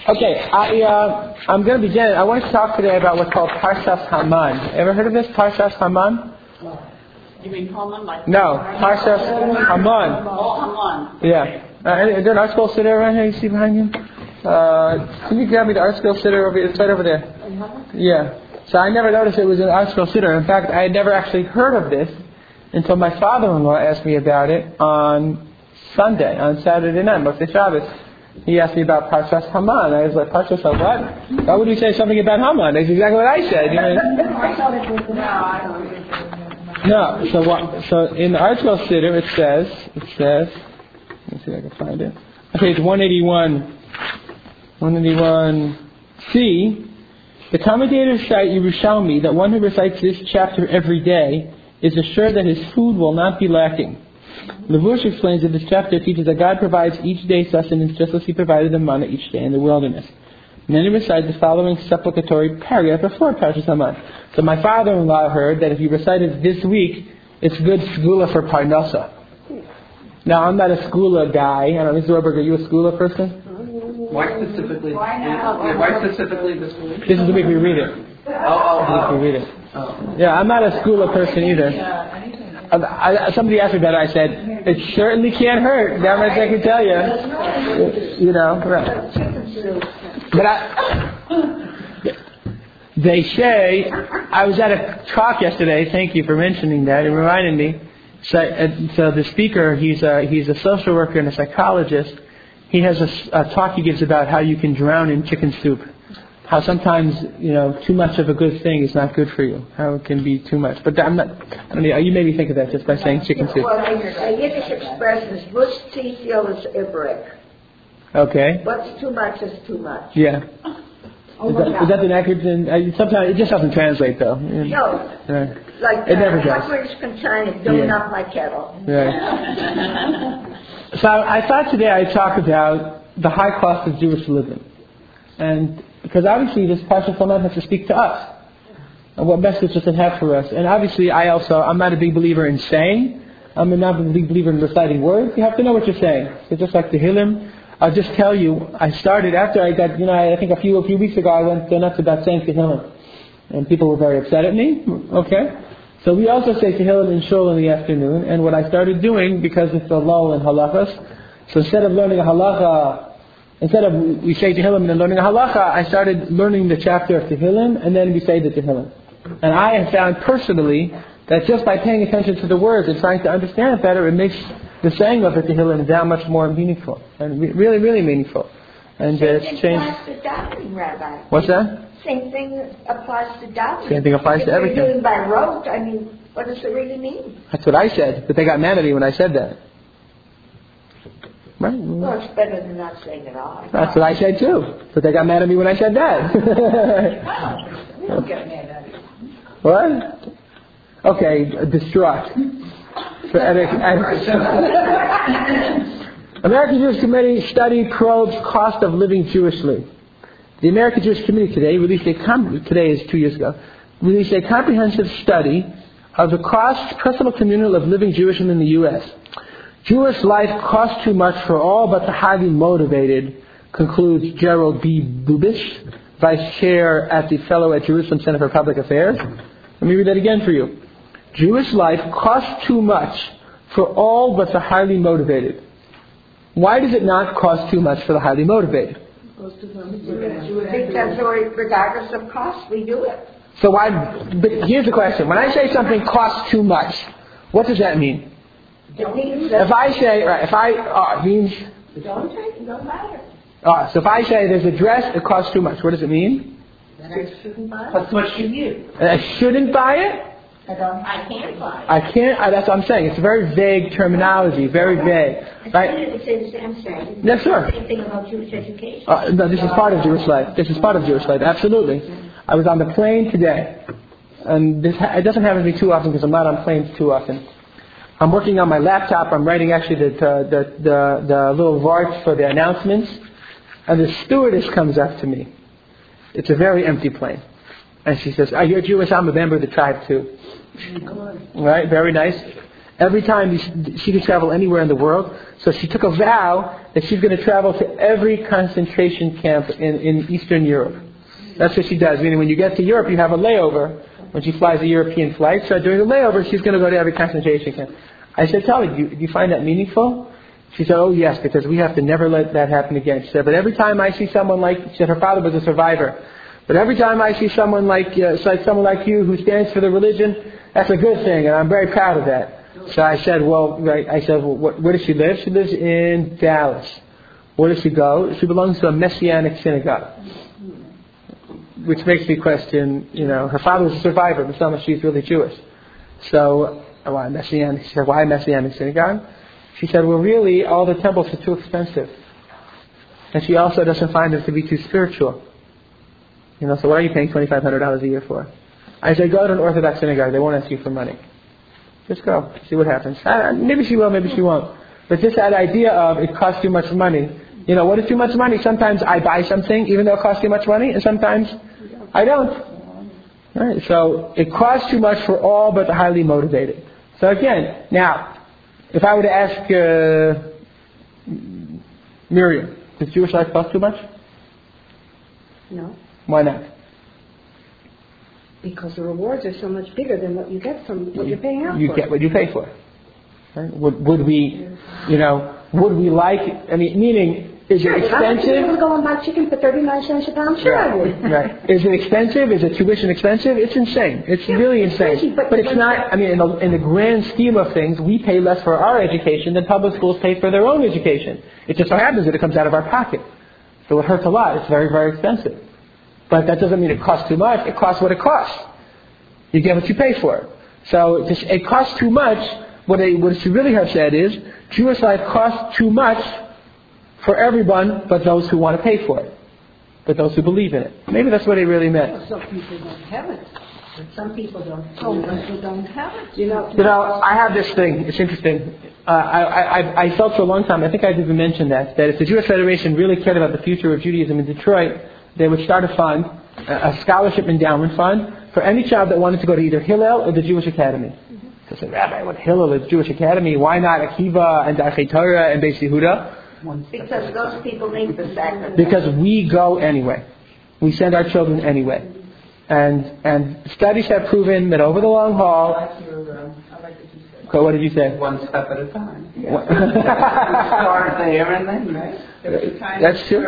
Okay, I'm going to begin. I want to talk today about what's called Parshas Haman. Ever heard of this, Parshas Haman? You mean Haman? Like No, Parshas Haman. Oh, Haman. Yeah. Is there an art scroll sitter around here you see behind you? Can you grab me the art scroll sitter over here? It's right over there. Yeah. So I never noticed it was an art scroll sitter. In fact, I had never actually heard of this until my father-in-law asked me about it on Saturday night, Motzei Shabbos. He asked me about Parshas Haman. I was like, Parshas what? Why would you say something about Haman? That's exactly what I said. You know? No. So what? So in the art scroll sitter, it says. Let me see if I can find it. Okay, it's 181C. The commentators cite Yerushalmi that one who recites this chapter every day is assured that his food will not be lacking. Levush explains that this chapter teaches that God provides each day sustenance just as He provided the manna each day in the wilderness. And then he recites the following supplicatory paragraph before Parshas Haman. So my father-in-law heard that if you recite it this week, it's good segula for Parnasa. Now, I'm not a segula guy. I don't know, Mr. Roberg, are you a segula person? Why specifically? Why specifically this week? This is the week we read it. Oh. We read it. Yeah, I'm not a segula person either. Somebody asked me about it. I said, it certainly can't hurt. That much I can tell you. You know, right. But they say, I was at a talk yesterday. Thank you for mentioning that. It reminded me. So the speaker, he's a social worker and a psychologist. He has a talk he gives about how you can drown in chicken soup. How sometimes, too much of a good thing is not good for you. How it can be too much. But you made me think of that just by saying chicken soup. Well, a Yiddish expression is, "What's tziel is ibrik." Okay. What's too much is too much. Yeah. Is that an accurate thing? Sometimes it just doesn't translate, though. No. Right. Like it never does. British concern is doing up my kettle. Right. So I thought today I'd talk about the high cost of Jewish living. And because obviously this Parshas Haman has to speak to us. And what message does it have for us? And obviously I'm not a big believer in saying. I'm not a big believer in reciting words. You have to know what you're saying. So just like the Tehillim, I'll just tell you, I started after I got, I think a few weeks ago I went nuts about saying Tehillim. And people were very upset at me. Okay? So we also say Tehillim in Shul in the afternoon. And what I started doing, because it's a lull in halachas, so instead of learning a halacha, we say Tehillim and then learning a halacha, I started learning the chapter of Tehillim and then we say the Tehillim. And I have found personally that just by paying attention to the words and trying to understand it better, it makes the saying of the Tehillim that much more meaningful. And really, really meaningful. And it's changed. Applies to davening, Rabbi. What's that? Same thing applies to davening. Same thing applies to everything. If you're doing by rote, what does it really mean? That's what I said. But they got mad at me when I said that. Right? Well, it's better than not saying at all. That's what I said too. But they got mad at me when I said that. We don't get mad at you. What? Okay, distraught. American Jewish Committee study probes cost of living Jewishly. The American Jewish Committee today today is 2 years ago, released a comprehensive study of the cost, personal communal, of living Jewishm in the U.S. Jewish life costs too much for all but the highly motivated, concludes Gerald B. Bubish, Vice Chair at the Fellow at Jerusalem Center for Public Affairs. Let me read that again for you. Jewish life costs too much for all but the highly motivated. Why does it not cost too much for the highly motivated? Because regardless of cost, we do it. So but here's the question. When I say something costs too much, what does that mean? It means If I say, it means... Don't take it, don't matter. So if I say there's a dress, it costs too much, what does it mean? Then I shouldn't buy it. That's what you use. I shouldn't buy it? I can't buy it. I can't, that's what I'm saying. It's a very vague terminology, very vague. Right? I'm saying. Yes, sir. Same thing about Jewish education. No, this is part of Jewish life. This is part of Jewish life, absolutely. I was on the plane today, and it doesn't happen to me too often because I'm not on planes too often. I'm working on my laptop. I'm writing actually the little varts for the announcements, and the stewardess comes up to me. It's a very empty plane. And she says, "You're Jewish, I'm a member of the tribe too." Right? Very nice. Every time she could travel anywhere in the world, so she took a vow that she's going to travel to every concentration camp in Eastern Europe. That's what she does. Meaning when you get to Europe, you have a layover. When she flies a European flight, so during the layover, she's going to go to every concentration camp. I said, tell her, do you find that meaningful? She said, oh yes, because we have to never let that happen again. She said, but every time I see someone she said her father was a survivor. But every time I see someone like someone like you who stands for the religion, that's a good thing, and I'm very proud of that. So I said, where does she live? She lives in Dallas. Where does she go? She belongs to a Messianic synagogue. Which makes me question, her father was a survivor, but somehow she's really Jewish. So, why Messianic? She said, why Messianic synagogue? She said, well, really, all the temples are too expensive. And she also doesn't find them to be too spiritual. So what are you paying $2,500 a year for? I said, go to an Orthodox synagogue. They won't ask you for money. Just go. See what happens. Maybe she will, maybe she won't. But just that idea of it costs too much money. What is too much money? Sometimes I buy something even though it costs too much money, and sometimes I don't. Right? So it costs too much for all but the highly motivated. So again, now, if I were to ask Miriam, does Jewish life cost too much? No. Why not? Because the rewards are so much bigger than what you get from what you're paying out for. You get what you pay for. Right? Would we like, meaning, is it expensive? If I would go and buy chicken for 39 cents a pound, sure I would. Right. Is it expensive? Is it tuition expensive? It's insane. It's really insane. But it's not, in the grand scheme of things, we pay less for our education than public schools pay for their own education. It just so happens that it comes out of our pocket. So it hurts a lot. It's very, very expensive. But that doesn't mean it costs too much. It costs what it costs. You get what you pay for. So it costs too much. What she really have said is, Jewish life costs too much for everyone but those who want to pay for it. But those who believe in it. Maybe that's what it really meant. Well, some people don't have it. But some people don't. People don't have it. I have this thing. It's interesting. I felt for a long time, I think I've even mentioned that if the Jewish Federation really cared about the future of Judaism in Detroit, they would start a fund, a scholarship endowment fund, for any child that wanted to go to either Hillel or the Jewish Academy. So I said, Rabbi, what Hillel is Jewish Academy? Why not Akiva and Darchei Torah and Beis Yehuda? Because those people need the sacrifice. Because we go anyway. We send our children anyway. And studies have proven that over the long haul... What did you say? One step at a time. Start there and then, right? That's true.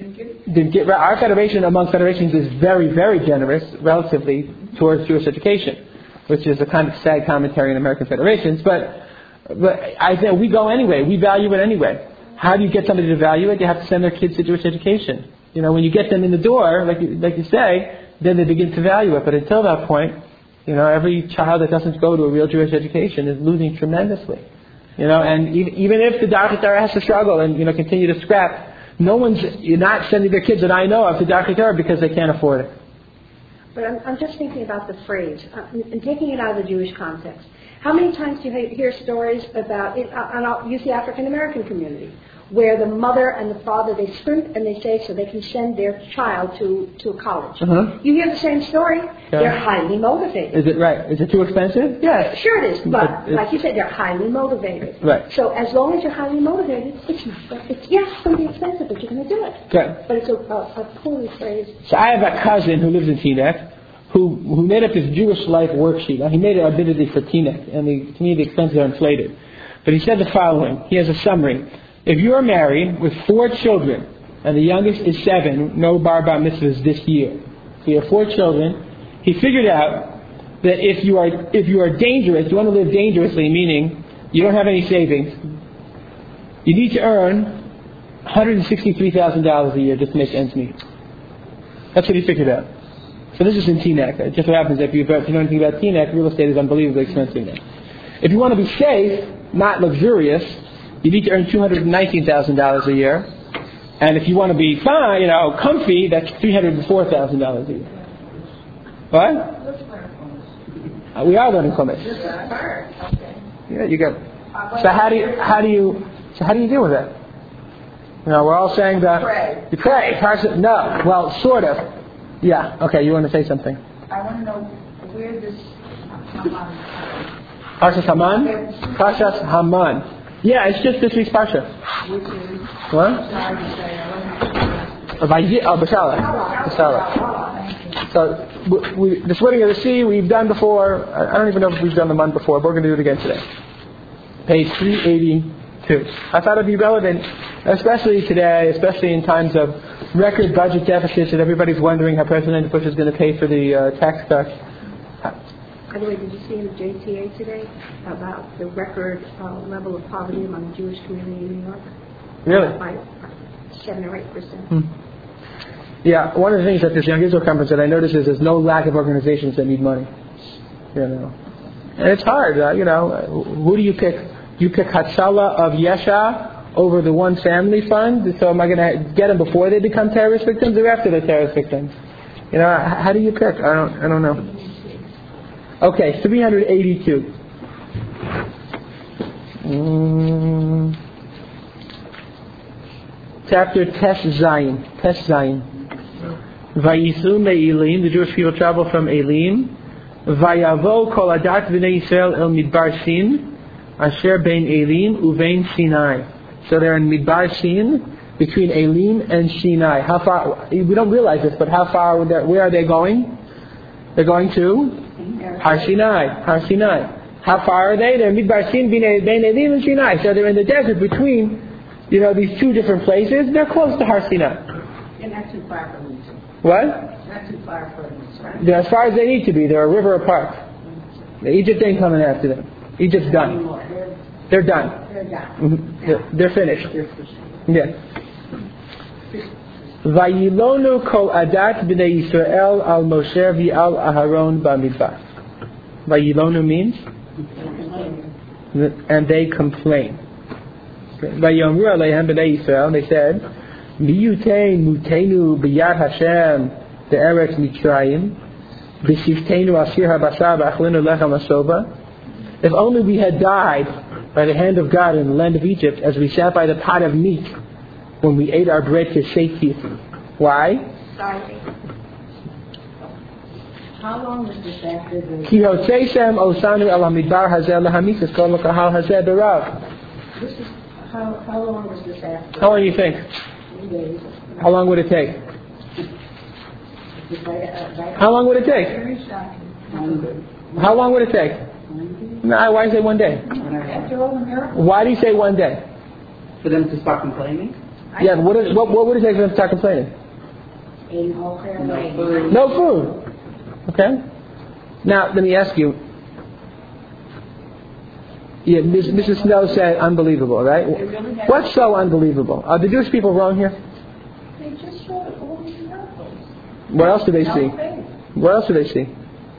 Our federation among federations is very, very generous relatively towards Jewish education, which is a kind of sad commentary in American federations. But I think we go anyway. We value it anyway. How do you get somebody to value it? You have to send their kids to Jewish education. When you get them in the door, like you say, then they begin to value it. But until that point, every child that doesn't go to a real Jewish education is losing tremendously. And even if the Darchei Torah has to struggle and continue to scrap, you're not sending their kids that I know of to Darchei Torah because they can't afford it. But I'm just thinking about the phrase and taking it out of the Jewish context. How many times do you hear stories about it? And I'll use the African American community, where the mother and the father, they scrimp and they save so they can send their child to college. Uh-huh. You hear the same story. Yeah. They're highly motivated. Is it right? Is it too expensive? Yes. Sure it is. But like you said, they're highly motivated. Right. So as long as you're highly motivated, it's going to be expensive, but you're going to do it. Okay. But it's a poorly phrased. So I have a cousin who lives in Teaneck who made up his Jewish life worksheet. Now, he made it admittedly for Teaneck, and to me the expenses are inflated. But he said the following. He has a summary. If you are married with 4 children, and the youngest is 7, no bar mitzvahs this year. So you have 4 children. He figured out that if you are dangerous, you want to live dangerously, meaning you don't have any savings, you need to earn $163,000 a year just to make ends meet. That's what he figured out. So this is in Teaneck. It just so happens if you know anything about Teaneck, real estate is unbelievably expensive there. If you want to be safe, not luxurious, you need to earn $219,000 a year. And if you want to be fine, comfy, that's $304,000 a year. What? We are learning Chumash. Yeah, you get. So how do you deal with that? We're all saying that you pray. No, well, sort of. Yeah. Okay. You want to say something? I want to know where this Haman. Parshas Haman. Parshas Haman. Yeah, it's just this week's parsha. What? Bashala. So the splitting of the sea we've done before. I don't even know if we've done the month before, but we're going to do it again today. Page 382. I thought it'd be relevant, especially today, especially in times of record budget deficits, and everybody's wondering how President Bush is going to pay for the tax cuts. By the way, did you see in the JTA today about the record level of poverty among the Jewish community in New York? Really? By 7 or 8%. Yeah, one of the things at this Young Israel conference that I noticed is there's no lack of organizations that need money. You know, and it's hard. Who do you pick? You pick Hatzalah of Yesha over the One Family Fund. So am I going to get them before they become terrorist victims or after they're terrorist victims? How do you pick? I don't know. Okay, 382. Chapter Tes Zayin. Vayisu me'Elim, the Jewish people travel from Elim. Vayavo kol adat v'nei Yisrael el Midbar Sin, asher bein Elim uvein Sinai. So they're in Midbar Sin, between Elim and Sinai. How far? We don't realize this, but how far? Where are they going? They're going to Har Sinai. How far are they? They're Midbar Sin, bein Elim and Sinai. So they're in the desert between, these two different places. They're close to Har Sinai. You're not too far from each other. What? Not too far from each other. They're as far as they need to be. They're a river apart. Egypt ain't coming after them. Egypt's done. They're done. They're finished. Yeah. Vayilonu kol adat b'nei Yisrael al Moshe v'al Aharon b'midbar. Vayilonu means? And they complain. Vayomru aleihem b'nei Yisrael, they said, Miyutein mutenu b'yad Hashem be'eretz Mitzrayim v'siftenu asir habasar v'achlinu lechem asoba. If only we had died by the hand of God in the land of Egypt as we sat by the pot of meat when we ate our bread to satiety. Why? Sorry. How long was this after the... Ki hotzeisem osanu el hamidbar hazeh lahamitzes kol l'kahal hazeh berav. This is... How long was this after? How long do you think? 3 days. How long would it take? How long would it take? Very shocking. How long would it take? No, why say 1 day? After all the miracles. Why do you say 1 day? For them to start complaining? Yeah, what would it take for them to start complaining? No food. Okay? Now, let me ask you. Yeah, Mrs. Snow said unbelievable, right? What's so unbelievable? Are the Jewish people wrong here? They just saw all these miracles. What else do they see? What else do they see?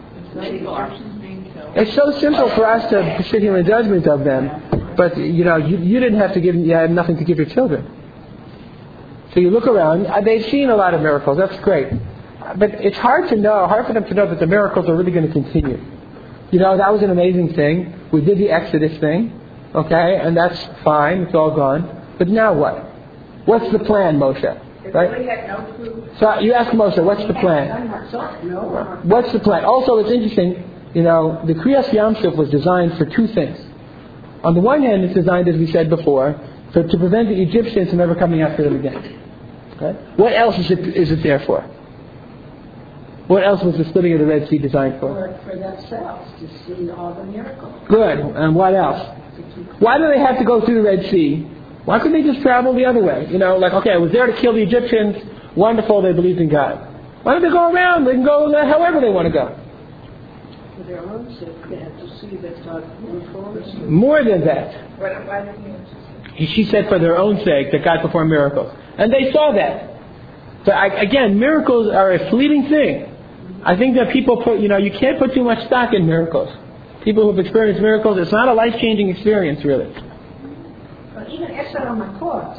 It's so simple for us to sit here in judgment of them, but you didn't have to give. You had nothing to give your children. So you look around. They've seen a lot of miracles. That's great, but it's hard for them to know that the miracles are really going to continue. That was an amazing thing. We did the Exodus thing, okay, and that's fine. It's all gone. But now what? What's the plan, Moshe? Right? So you ask Moshe, what's the plan? What's the plan? Also, it's interesting. The Kriyas Yamsuf was designed for two things. On the one hand, it's designed, as we said before, to prevent the Egyptians from ever coming after them again. Okay? What else is it there for? What else was the splitting of the Red Sea designed for? For themselves, to see all the miracles. Good. And what else? Why do they have to go through the Red Sea? Why couldn't they just travel the other way? I was there to kill the Egyptians. Wonderful, they believed in God. Why don't they go around? They can go however they want to go. For their own sake, they have to see that God performs. More than that. She said for their own sake that God performed miracles. And they saw that. But again, miracles are a fleeting thing. I think that people you can't put too much stock in miracles. People who have experienced miracles, it's not a life-changing experience, really. But even Esher HaMakot,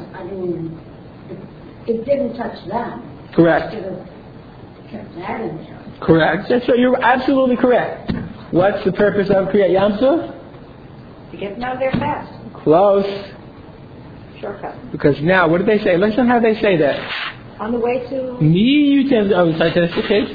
it didn't touch them. Correct. It should have kept that in there. Correct. You're absolutely correct. What's the purpose of Kriyat Yamsuf? To get them out of their fast. Close. Shortcut. Because now, what did they say? Listen how they say that. On the way to... Mi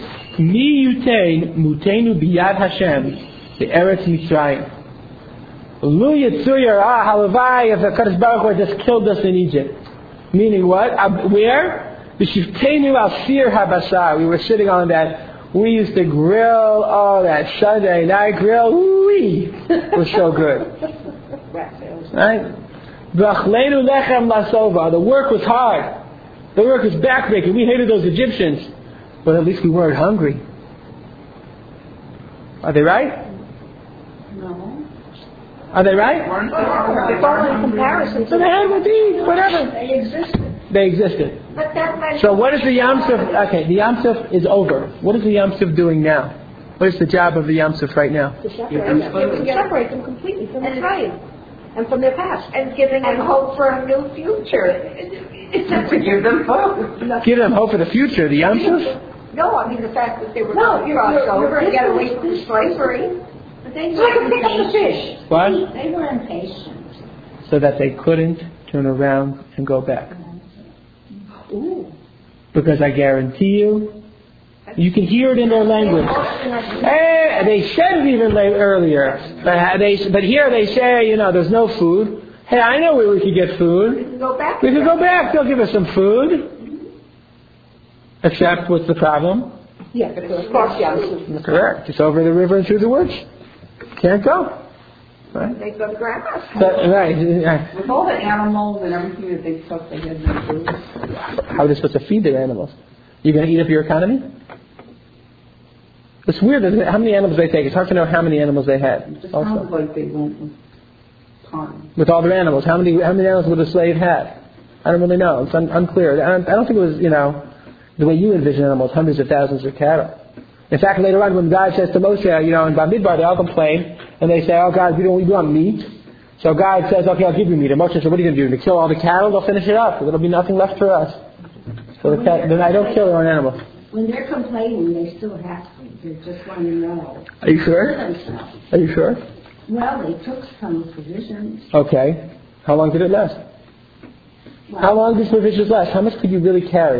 yutein mutenu biyad Hashem the Eretz Mitzrayim. Lu Yitzuyar, halavai, if the Kadosh Baruch Hu had just killed us in Egypt. Meaning what? Where? B'shivteinu al sir habasar. We were sitting on that. We used to grill, that Sunday night grill. Wee! It was so good. Right? V'achlenu lechem lasova. The work was hard. The work was backbreaking. We hated those Egyptians. But at least we weren't hungry. Are they right? No. Are they right? It's all in comparison to So they had what they eat, whatever. They existed. They existed. But that So what is the Yam Suf? Okay, the Yam Suf is over. What is the Yam Suf doing now? What is the job of the Yam Suf right now? to separate them completely from their tribe and from their past. And giving them hope for a new future. It's not To give them food. Give them hope for the future. The Yam Suf? No, I mean the fact that they were No, going to you're cross over right. and get away from slavery. But they So I can pick up the fish. What? They were impatient. So that they couldn't turn around and go back. Ooh. Because I guarantee you can hear it in their language. Hey, they said it even earlier. But here they say, there's no food. Hey, I know where we could get food. Go back. We could go back. They'll give us some food. Except, what's the problem? Yeah, of course, yeah. Correct. It's over the river and through the woods. Can't go. Right? They go to grandma's. Right. With all the animals and everything that they took, they had no food. How are they supposed to feed their animals? You're going to eat up your economy? It's weird, isn't it? How many animals they take? It's hard to know how many animals they had. It just sounds like they went with time. With all their animals. How many animals would a slave have? I don't really know. It's unclear. I don't think it was, the way you envision animals, hundreds of thousands of cattle. In fact, later on when God says to Moshe, in Bamidbar, they all complain, and they say, oh God, we want meat. So God says, okay, I'll give you meat. And Moshe says, what are you going to do? To kill all the cattle? They'll finish it up. There'll be nothing left for us. So then I don't kill their own animals. When they're complaining, they still have to. They just want to know. Are you sure? Themselves. Are you sure? Well, they took some provisions. Okay. How long did it last? Well, How long did provisions last? How much could you really carry?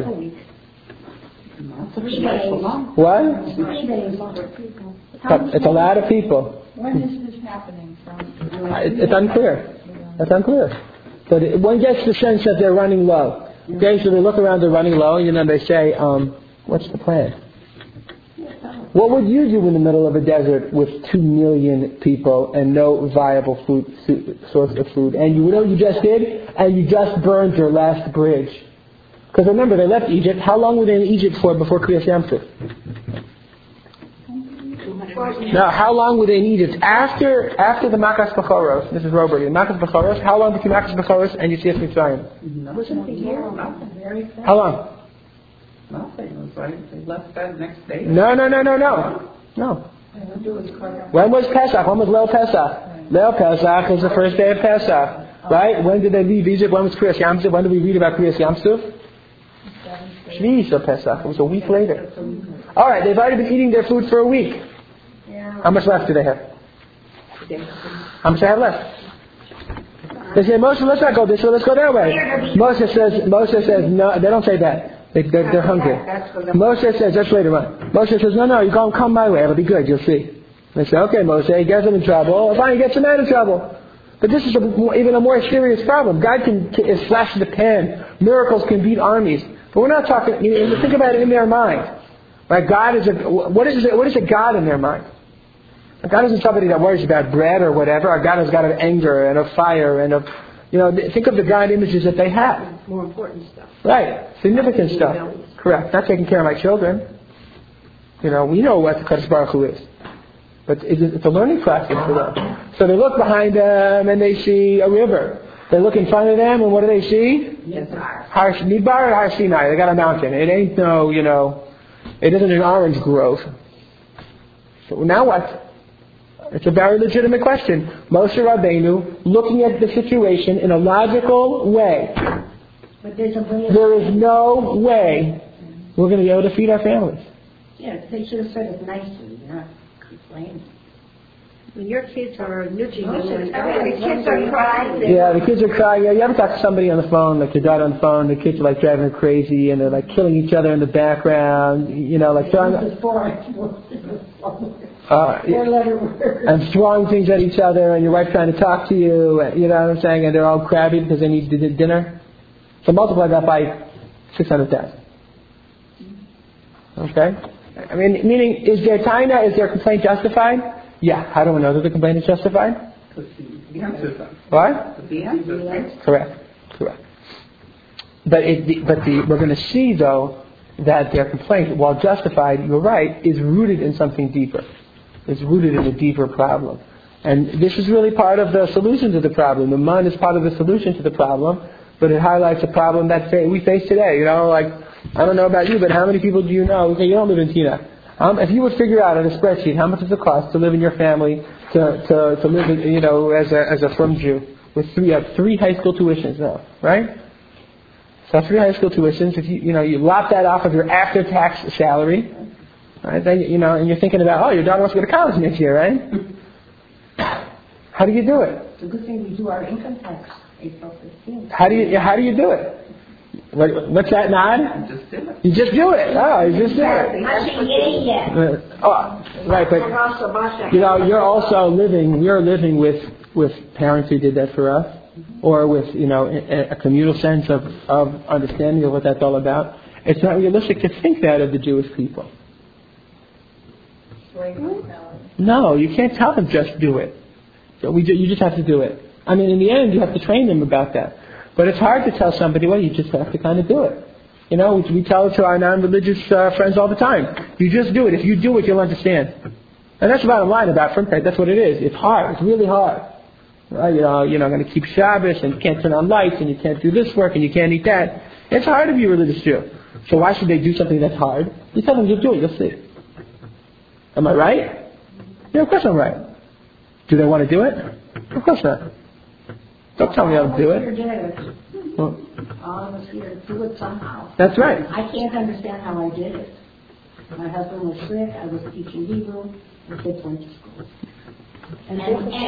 3 days. What? 3 days. It's a lot of people. When is this happening from? It's unclear. It's unclear. But one gets the sense that they're running low. Okay, so they look around, they're running low, and they say, what's the plan? What would you do in the middle of a desert with 2 million people and no viable source of food? And you know what you just did? And you just burned your last bridge. Because remember, they left Egypt. How long were they in Egypt for before Kriyas Yamsuf? No, how long were they in Egypt? After the Makas Bechoros, this is Robert, the Makas Bechoros, how long between Makas Bechoros and Yetzias Mitzrayim? How long? Nothing. It was like they left that next day. No. When was Pesach? When was Leil Pesach? Leil Pesach is the first day of Pesach. Right? When did they leave Egypt? When was Kriyas Yamsuf? When did we read about Kriyas Yamsuf? Shvi Yisrael Pesach. It was a week later. Alright, they've already been eating their food for a week. How much left do they have? How much do they have left? They say, Moshe, let's not go this way, let's go that way. Moshe says, no, they don't say that. They're hungry. Moshe says, that's later on. Moshe says, no, you come my way, it'll be good, you'll see. They say, okay, Moshe, he gets them in trouble. Fine, he gets them out of trouble. But this is even a more serious problem. God is flash in the pan. Miracles can beat armies. But we're not talking, think about it in their mind. Right? What is a God in their mind? God isn't somebody that worries about bread or whatever. Our God is God of anger and of fire and of, think of the God images that they have. More important stuff. Right. Significant stuff. Correct. Not taking care of my children. We know what the Kadosh Baruch Hu is. But it's a learning process for them. So they look behind them and they see a river. They look in front of them and what do they see? Har Midbar or Har Sinai. They got a mountain. It ain't it isn't an orange grove. So now what? It's a very legitimate question. Moshe Rabbeinu looking at the situation in a logical way. But there's a way. There is no way we're going to be able to feed our families. Yeah, they should have said it nicely, not complain. When your kids are nudging you, The kids are crying. Yeah, the kids are crying. You ever talk to somebody on the phone, like your daughter on the phone, the kids are like driving her crazy and they're like killing each other in the background, like throwing... Four-letter word. and throwing things at each other, and your wife trying to talk to you, and, you know what I'm saying, and they're all crabby because they need dinner. So multiply that by 600,000. Okay? I mean, meaning, is their complaint justified? Yeah. How do we know that the complaint is justified? The answer. What? The answer. Correct. But we're going to see, though, that their complaint, while justified, you're right, is rooted in something deeper. It's rooted in a deeper problem. And this is really part of the solution to the problem. The man is part of the solution to the problem, but it highlights a problem that we face today. You know, like, I don't know about you, but how many people do you know? Okay, you don't live in Tina. If you would figure out on a spreadsheet how much does it cost to live in your family, to live, you know, as a Frum Jew with three high school tuitions now, right? So 3 high school tuitions. If you lop that off of your after-tax salary, right? Then and you're thinking about, your daughter wants to go to college next year, right? How do you do it? It's a good thing we do our income tax April 15th. How do you do it? What's that nod? Just do it. You just do it. Oh, you just do it. I can't get it yet. Right, but you're living with parents who did that for us, or with a communal sense of understanding of what that's all about. It's not realistic to think that of the Jewish people. No, you can't tell them just do it. You just have to do it. I mean, in the end, you have to train them about that. But it's hard to tell somebody, well, you just have to kind of do it. We tell it to our non-religious friends all the time. You just do it. If you do it, you'll understand. And that's the bottom line about Frumkeit. That's what it is. It's hard. It's really hard. You're going to keep Shabbos, and you can't turn on lights, and you can't do this work, and you can't eat that. It's hard to be a religious Jew. So why should they do something that's hard? You tell them, just do it. You'll see. Am I right? Yeah, of course I'm right. Do they want to do it? Of course not. Don't tell me how to do it. All of us here do it somehow. That's right. I can't understand how I did it. My husband was sick. I was teaching Hebrew. The kids went to school. And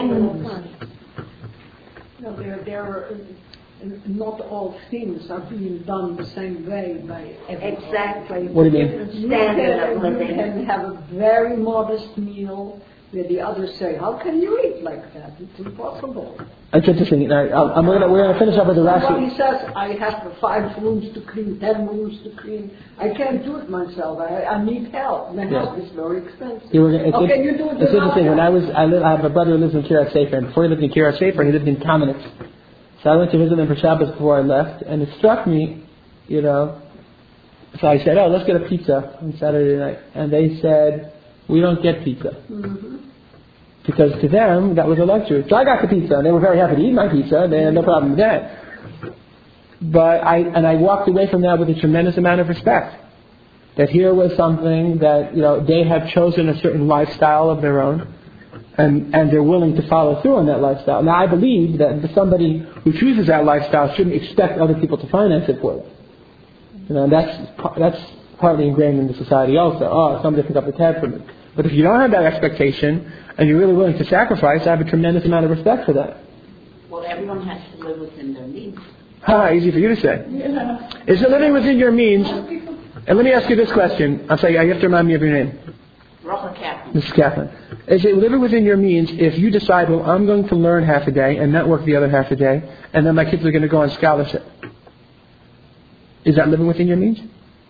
not all things are being done the same way by everyone. exactly. What do you mean? Standard of You living. can have a very modest meal where the others say, how can you eat like that? It's impossible. It's interesting. We're going to finish up with the last. Somebody says, I have 5 rooms to clean, 10 rooms to clean. I can't do it myself. I need help. My help is very expensive. How can you do it? It's interesting. When I have a brother who lives in Kiryat Sefer, and before he lived in Kiryat Sefer, he lived in Kamenetz. So I went to visit them for Shabbos before I left, and it struck me, So I said, let's get a pizza on Saturday night. And they said, we don't get pizza. Mm-hmm. Because to them, that was a luxury. So I got the pizza, and they were very happy to eat my pizza. They had no problem with that. But I walked away from that with a tremendous amount of respect. That here was something that, they have chosen a certain lifestyle of their own, and they're willing to follow through on that lifestyle. Now I believe that somebody who chooses that lifestyle shouldn't expect other people to finance it for them. That's partly ingrained in the society also. Somebody pick up the tab for me. But if you don't have that expectation, and you're really willing to sacrifice, I have a tremendous amount of respect for that. Well, everyone has to live within their means. Easy for you to say. Yeah. Is it living within your means? And let me ask you this question. You have to remind me of your name. Rocha Kaplan. Mrs. Kaplan. Is it living within your means if you decide, well, I'm going to learn half a day and not work the other half a day, and then my kids are going to go on scholarship? Is that living within your means?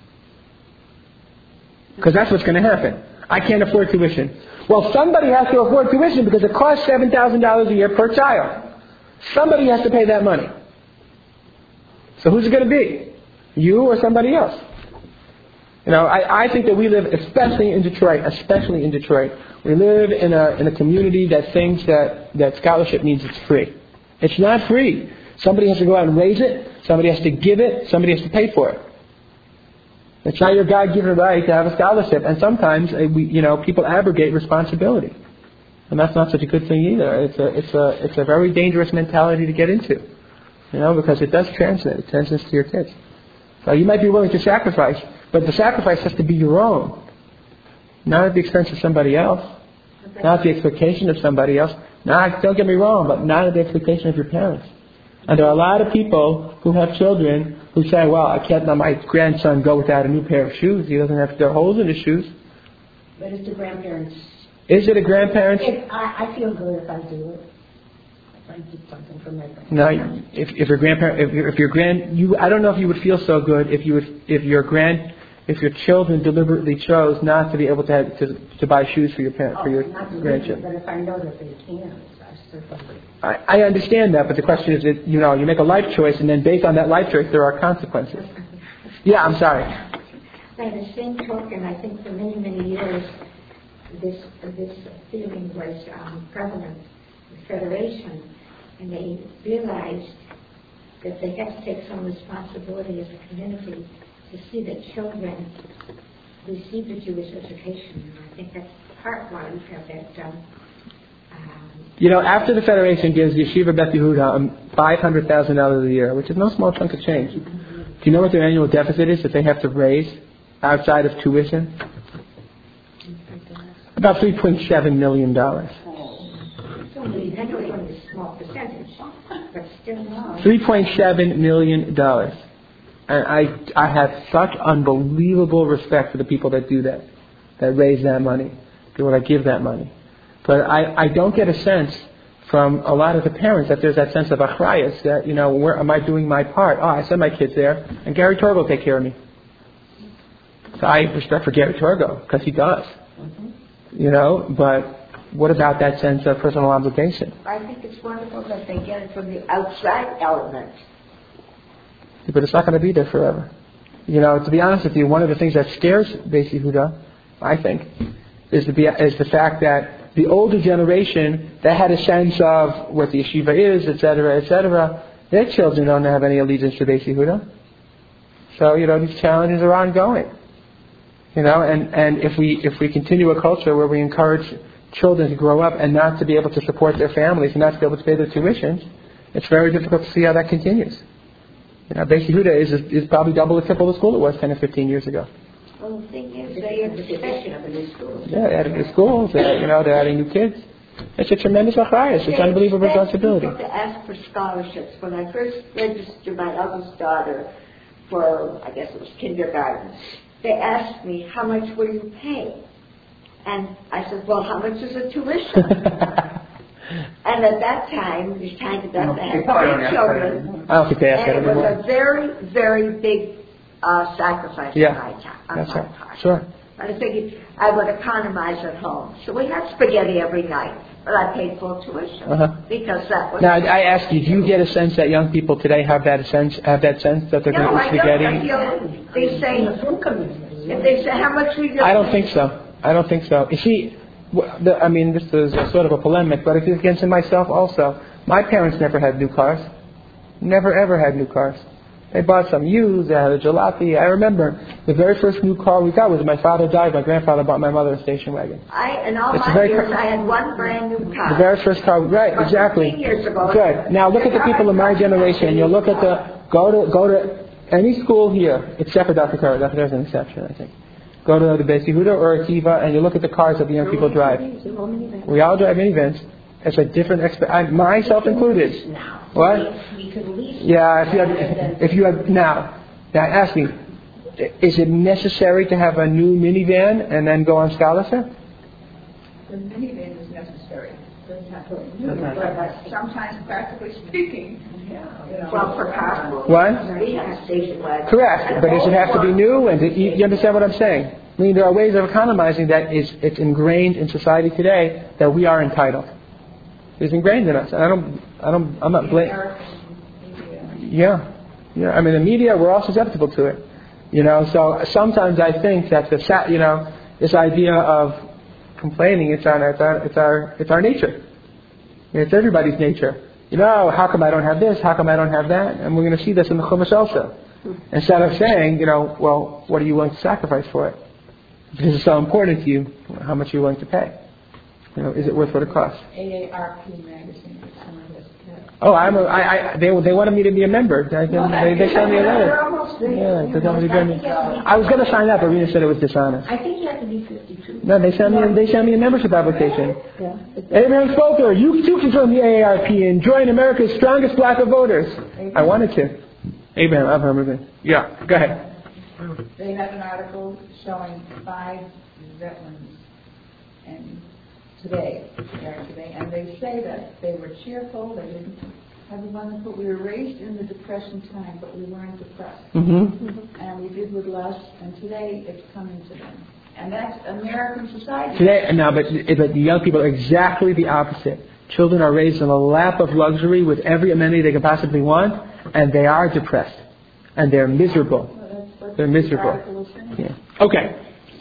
Because that's what's going to happen. I can't afford tuition. Well, somebody has to afford tuition because it costs $7,000 a year per child. Somebody has to pay that money. So who's it going to be? You or somebody else? I think that we live, especially in Detroit, we live in a community that thinks that scholarship means it's free. It's not free. Somebody has to go out and raise it. Somebody has to give it. Somebody has to pay for it. It's not your God-given right to have a scholarship. And sometimes, people abrogate responsibility. And that's not such a good thing either. It's a very dangerous mentality to get into. Because it does translate. It translates to your kids. So you might be willing to sacrifice, but the sacrifice has to be your own. Not at the expense of somebody else. Not at the expectation of somebody else. Don't get me wrong, but not at the expectation of your parents. And there are a lot of people who have children who say, well, I can't let my grandson go without a new pair of shoes. He doesn't have to have holes in his shoes. But if the grandparents Is it a grandparent's? I feel good if I do it. If I did something for my grandparents. No, if your grandparent, if your I don't know if you would feel so good if if your children deliberately chose not to be able to buy shoes for your grandchildren. But if I know that they can, I certainly. I understand that, but the question is that you make a life choice, and then based on that life choice, there are consequences. Yeah, I'm sorry. By the same token, I think for many, many years, this feeling was prevalent in Federation, and they realized that they had to take some responsibility as a community to see that children receive the Jewish education. And I think that's part why we have that. After the Federation gives Yeshiva Beth Yehuda $500,000 a year, which is no small chunk of change. Do you know what their annual deficit is that they have to raise outside of tuition? About $3.7 million. That's only a small percentage, but still not. $3.7 million. And I have such unbelievable respect for the people that do that raise that money, people that give that money. But I don't get a sense from a lot of the parents that there's that sense of achrayus that, where am I doing my part? Oh, I send my kids there, and Gary Torgo will take care of me. So I have respect for Gary Torgo, because he does. But what about that sense of personal obligation? I think it's wonderful that they get it from the outside element. But it's not going to be there forever. To be honest with you, one of the things that scares Beis Yehuda, I think, is the fact that the older generation that had a sense of what the yeshiva is, etc., their children don't have any allegiance to Beis Yehuda. So, these challenges are ongoing. And if we continue a culture where we encourage children to grow up and not to be able to support their families and not to be able to pay their tuitions, it's very difficult to see how that continues. Beis Yehuda is probably double the triple the school it was 10 or 15 years ago. Well, the thing is, they have the expansion of the new schools. Yeah, they're adding new schools, they're adding new kids. It's a tremendous achrayus. It's unbelievable responsibility. To ask for scholarships. When I first registered my eldest daughter for, I guess it was kindergarten, they asked me, how much will you pay? And I said, well, how much is the tuition? And at that time, it was trying to have 3 children. I don't think they ask that anymore. And it was a very, very big sacrifice on my part. Sure. But I figured I would economize at home. So we had spaghetti every night, but I paid full tuition because that was. Now I ask you, do you get a sense that young people today have that sense that they're going to eat spaghetti? No, they say if they say how much we. I don't think so. You see, this is a sort of a polemic, but it's against myself also. My parents never had new cars. Never ever had new cars. They bought some used, they had a jalopy. I remember the very first new car we got was when my father died. My grandfather bought my mother a station wagon. In all my years, I had one brand new car. The very first car, right, exactly. 15 years ago. Good. Now look at the people in my generation. You'll look at go to any school here, except for Dr. Kerr. Dr. Kerr's an exception, I think. Go to the Beis Yehuda or Akiva, and you look at the cars that the young people drive. We all drive minivans. It's a different myself included. What? Yeah, if you have now ask me, is it necessary to have a new minivan and then go on scholarship? The minivan is necessary. But sometimes, practically speaking, well, for carpooling, what? we have station wagons. Correct, but does it have to be new? And you understand what I'm saying? I mean, there are ways of economizing that it's ingrained in society today that we are entitled. It's ingrained in us. I'm not blaming. Yeah. I mean, the media, we're all susceptible to it. So sometimes I think that this idea of complaining, it's our nature. It's everybody's nature. How come I don't have this? How come I don't have that? And we're going to see this in the Chumash also. Instead of saying, well, what are you willing to sacrifice for it? Because it's so important to you, how much you're willing to pay. Is it worth what it costs? AARP magazine. Oh, they wanted me to be a member. They sent me a letter. I was going to sign up, but Rena said it was dishonest. I think you have to be 52. No, they sent me a membership application. Abraham Spolker, you too can join the AARP and join America's strongest block of voters. I wanted to. Abraham. Yeah, go ahead. They have an article showing 5 veterans, and today, and they say that they were cheerful, they didn't have a wonderful, we were raised in the Depression time, but we weren't depressed. And we did with less, and today it's coming to them. And that's American society. Today, no, but the young people are exactly the opposite. Children are raised in a lap of luxury with every amenity they could possibly want, and they are depressed. And they're miserable. They're miserable. Yeah. Okay.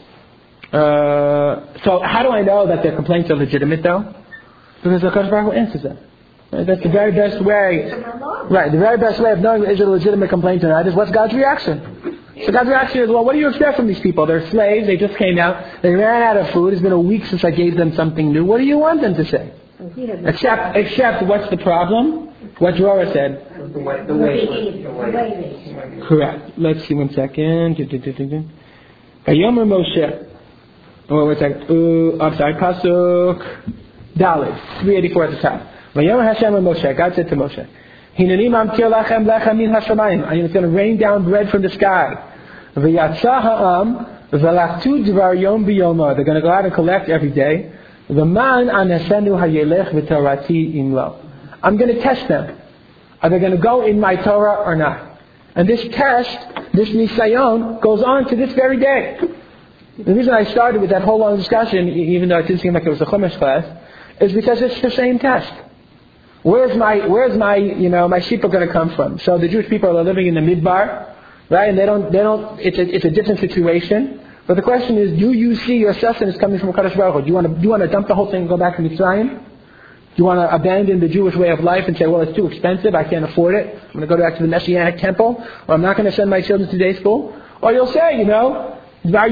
So how do I know that their complaints are legitimate, though? Because the Kodesh Baruch Hu answers them. Right? That's the very best way. Right. The very best way of knowing is it a legitimate complaint or not is what's God's reaction. So God's reaction is, well, what do you expect from these people? They're slaves. They just came out. They ran out of food. It's been a week since I gave them something new. What do you want them to say? Except what's the problem? What Drora said. The way. Correct. Let's see 1 second. Vayomer Moshe. Oh, 1 second. I'm sorry. Pasuk Daled. 384 at the top. Vayomer Hashem and Moshe. God said to Moshe, Hinanim amtir lachem lechem min hashamayim. I am going to rain down bread from the sky. V'yatsa ha'am v'lachtu dvar yom b'yoma. They're going to go out and collect every day. V'man anasenu hayelech v'torati imlo. I'm going to test them. Are they going to go in my Torah or not? And this test, this nisayon, goes on to this very day. The reason I started with that whole long discussion, even though it didn't seem like it was a Chumash class, is because it's the same test. Where's my my sheep are going to come from? So the Jewish people are living in the Midbar, right? And they don't. It's a different situation. But the question is, do you see your sustenance coming from Kadosh Baruch Hu? Do you want to dump the whole thing and go back to Mitzrayim? Do you want to abandon the Jewish way of life and say, well, it's too expensive, I can't afford it, I'm going to go back to the Messianic temple, or I'm not going to send my children to day school? Or you'll say, that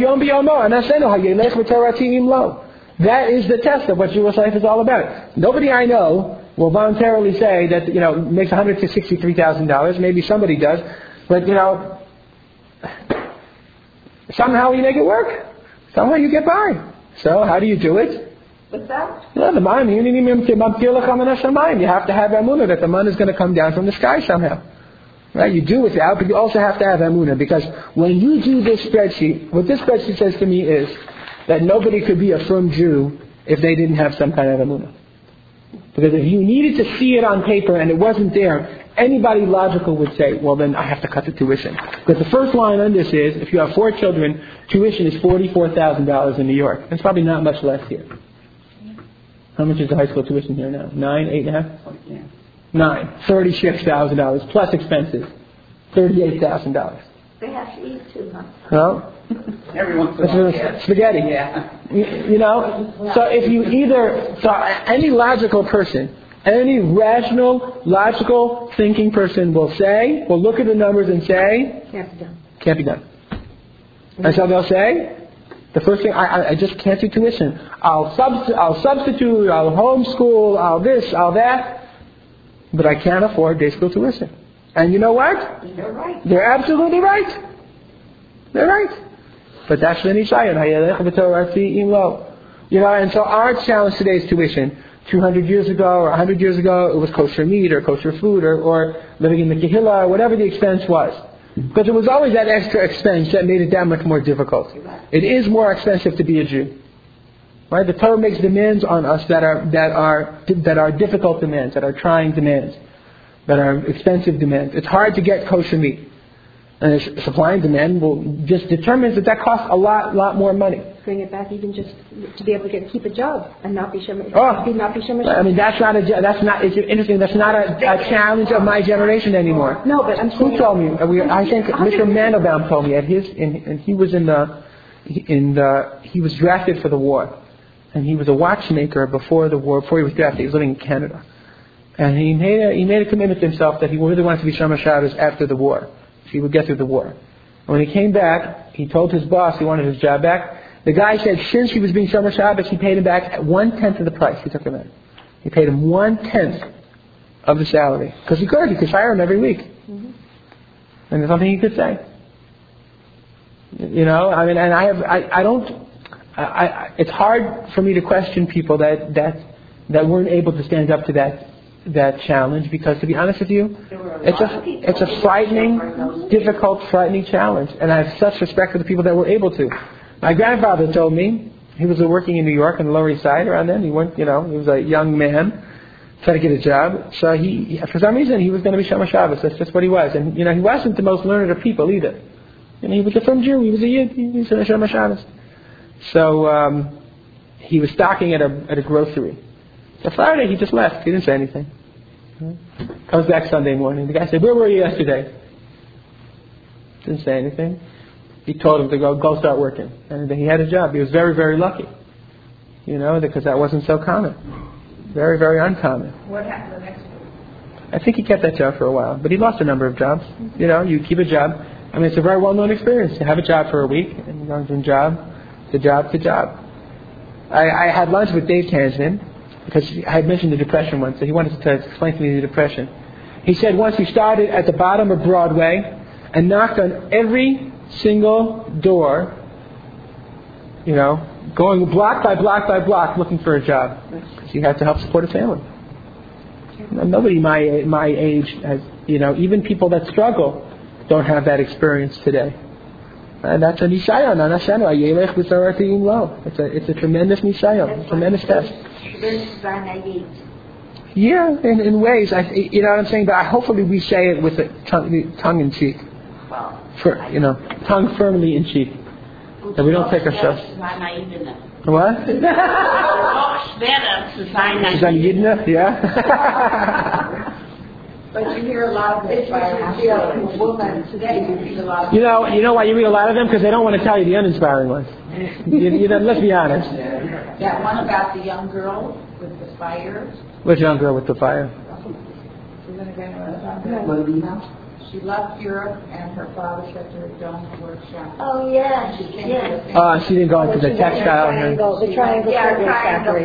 is the test of what Jewish life is all about. Nobody I know will voluntarily say that, makes $100,000 to $63,000. Maybe somebody does. But, somehow you make it work. Somehow you get by. So how do you do it? Without? Yeah, the man. You have to have emunah that the man is going to come down from the sky somehow. Right? You do without, but you also have to have emunah, because when you do this spreadsheet, what this spreadsheet says to me is that nobody could be a firm Jew if they didn't have some kind of emunah. Because if you needed to see it on paper and it wasn't there, anybody logical would say, well, then I have to cut the tuition. Because the first line on this is, if you have 4 children, tuition is $44,000 in New York. It's probably not much less here. How much is the high school tuition here now? 9, 8.5? Yeah. 9. $36,000 plus expenses. $38,000. They have to eat too much. Well, Everyone's spaghetti. Yeah. So if you any logical person, any rational, logical thinking person will look at the numbers and say, can't be done. And so they'll say, the first thing, I just can't do tuition. I'll substitute, I'll homeschool, I'll this, I'll that, but I can't afford day school tuition. And you know what? They're right. They're absolutely right. They're right. But that's the Nisayon. And so our challenge today is tuition. 200 years ago or 100 years ago, it was kosher meat or kosher food or living in the Kehillah or whatever the expense was. Because it was always that extra expense that made it that much more difficult. It is more expensive to be a Jew. Right? The Torah makes demands on us that are difficult demands, that are trying demands, that are expensive demands. It's hard to get kosher meat. And supply and demand just determines that costs a lot more money. Bring it back even just to be able to keep a job and not be shemesh. I mean, it's interesting, that's not a challenge of my generation anymore. No, but I'm saying... Who told me? I think Mr. Mandelbaum told me he was drafted for the war. And he was a watchmaker before the war, before he was drafted. He was living in Canada. And he made a commitment to himself that he really wanted to be Shomer Shabbos after the war. So he would get through the war. And when he came back, he told his boss he wanted his job back. The guy said since he was being Shomer Shabbos, he paid him back at 1/10 of the price he took him in. He paid him 1/10 of the salary. Because he could fire him every week. Mm-hmm. And there's nothing he could say. It's hard for me to question people that weren't able to stand up to that challenge, because to be honest with you, it's a frightening, difficult, frightening challenge. And I have such respect for the people that were able to. My grandfather told me, He was working in New York on the Lower East Side around then. He went, he was a young man, trying to get a job. So he, for some reason, he was going to be Shomer Shabbos. That's just what he was. And, he wasn't the most learned of people either. He was a from Jew. He was a Yid. He was a Shomer Shabbos. So he was stocking at a grocery. So Friday, he just left. He didn't say anything. Comes back Sunday morning. The guy said, "Where were you yesterday?" Didn't say anything. He told him to go start working. And he had a job. He was very, very lucky. Because that wasn't so common. Very, very uncommon. What happened the next week? I think he kept that job for a while. But he lost a number of jobs. You keep a job. I mean, it's a very well-known experience. You have a job for a week, and you go from job to job to job. I had lunch with Dave Tansman, because I had mentioned the Depression once, so he wanted to explain to me the Depression. He said once he started at the bottom of Broadway and knocked on every single door, going block by block by block looking for a job, because he had to help support a family. Nobody my age has, even people that struggle don't have that experience today. And that's a nishayon. It's a tremendous nishayon, a tremendous test. Yeah, in ways. You know what I'm saying? But hopefully we say it with a tongue in cheek. Tongue firmly in cheek. That we don't take ourselves. What? Susan Yidna, yeah. But you hear a lot of this by a woman today. You read a lot of You know why you read a lot of them? Because they don't want to tell you the uninspiring ones. Let's be honest. That one about the young girl with the fire. Which young girl with the fire? She left Europe, and her father said to her, "Don't work shop." Oh, yes. She came to the She didn't go into the textile. The triangle factory.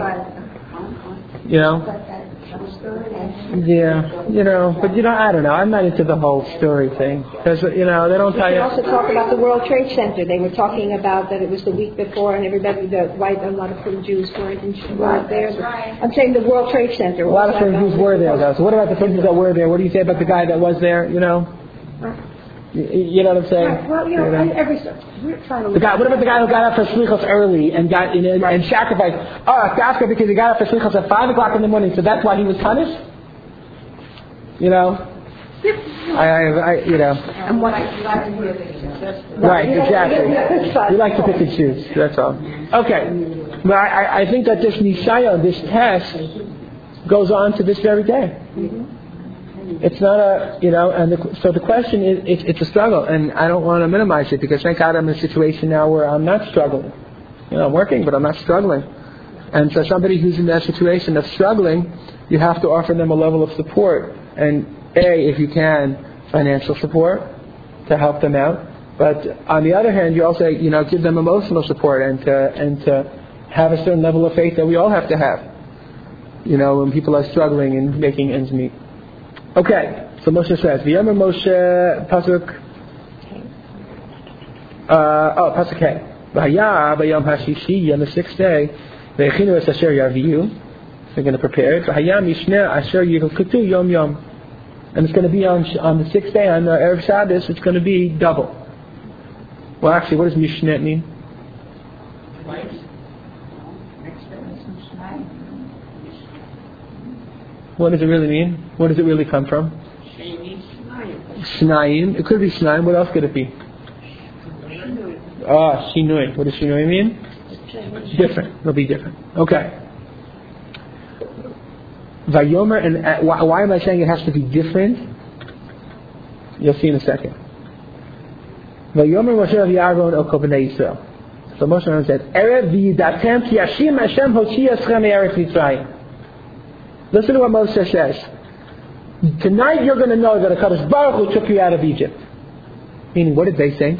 Yeah, but I don't know. I'm not into the whole story thing because they don't tell We you. also talk about the World Trade Center. They were talking about that it was the week before, and everybody, a lot of Frum Jews weren't there. But I'm saying the World Trade Center. A lot of Frum Jews were there, though. So what about the Frum Jews that were there? What do you say about the guy that was there? You know what I'm saying? Right. Well, we're trying to. What about the guy who got up for Slichos early and got and sacrificed? Oh, Gaska because he got up for Slichos at 5:00 in the morning, so that's why he was punished. And what you like to hear things. Right, exactly. We like to pick and choose. That's all. Okay, but I think that this Nishayon, this test, goes on to this very day. It's not so the question is, it's a struggle, and I don't want to minimize it because thank God I'm in a situation now where I'm not struggling. I'm working, but I'm not struggling. And so somebody who's in that situation of struggling, you have to offer them a level of support. And if you can, financial support to help them out. But on the other hand, you also, give them emotional support and to have a certain level of faith that we all have to have. When people are struggling and making ends meet. Okay, so Moshe says, V'yomer Moshe pasuk. Pasuk Hey. V'haya b'yom hashishi, on the sixth day, v'echinu es asher yaviyu. They're going to prepare it. V'haya mishneh asher yilkutu yom yom. And it's going to be on the sixth day, on the Erev Shabbos, it's going to be double. Well, actually, what does mishneh mean? What does it really mean? Where does it really come from? Shnayim. It could be Shnayim. What else could it be? Shinui. What does Shinui mean? Different. It'll be different. Okay. Vayomer, and why am I saying it has to be different? You'll see in a second. Vayomer Moshe v'Aaron el kol bnei Yisrael. So Moshe said, Erev v'yidatem ki Hashem Hashem hoshia eschem me'eretz Mitzrayim. Listen to what Moshe says. Tonight you're going to know that HaKadosh Baruch Hu took you out of Egypt. Meaning, what did they think?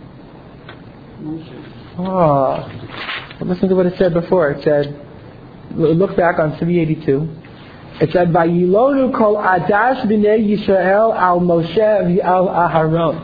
Listen to what it said before. It said, look back on 382. It said, Vayilonu kol adas b'nei Yisrael al Moshe v'al Aharon.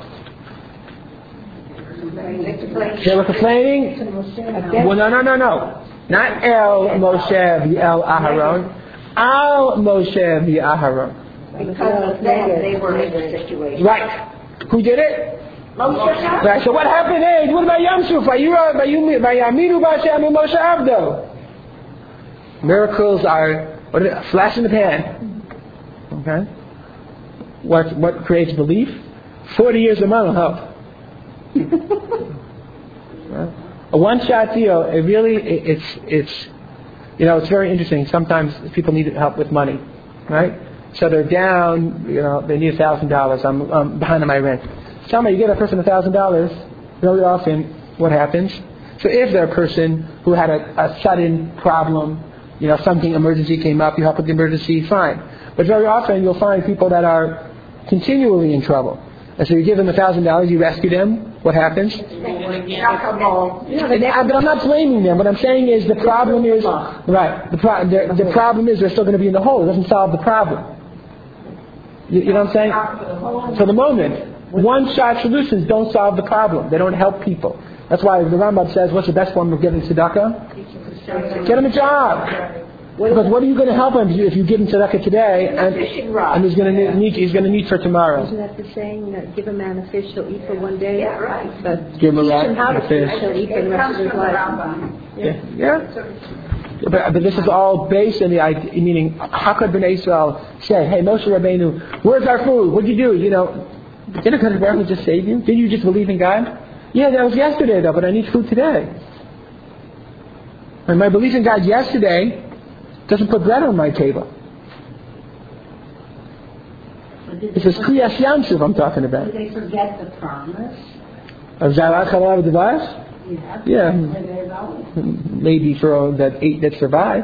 They were complaining? Well, no. Not El Moshe v'al Aharon. Al Moshe v'Aharon. Because of them, they were in the situation. Right. Who did it? Right, so what happened? Hey, what about Yam Suf? Vayamidu b'Hashem Moshe Avdo. Miracles are a flash in the pan. Okay? What creates belief? 40 years of mental help. A one-shot deal, it's very interesting. Sometimes people need help with money, right? So they're down, they need $1,000. I'm behind on my rent. Somebody, you give a person $1,000, very often, what happens? So if they're a person who had a sudden problem, something emergency came up, you help with the emergency, fine. But very often you'll find people that are continually in trouble. And so you give them $1,000, you rescue them, what happens? But I'm not blaming them. What I'm saying is the problem is, right, the problem is they're still going to be in the hole. It doesn't solve the problem. You know what I'm saying? For the moment, one-shot solutions don't solve the problem. They don't help people. That's why the Rambam says, what's the best form of giving tzedakah? Get him a job. Because what are you going to help him if you give him tzedakah today and he's going to need for tomorrow? Isn't that the saying that give a man a fish, he'll eat for one day? Yeah, right. But give him a rat, how to fish, he'll eat for the rest of his life. Yeah. But this is all based on the idea, meaning, how could Bnei Israel say, hey, Moshe Rabbeinu, where's our food? What'd you do? Didn't Kadosh Baruch Hu just save you? Didn't you just believe in God? Yeah, that was yesterday though, but I need food today. And my belief in God yesterday doesn't put bread on my table. This is Kriyas Yamsuf I'm talking about. Did they forget the promise? Of Zarat Chalav Devash? Yeah. Maybe for all that 8 that survived.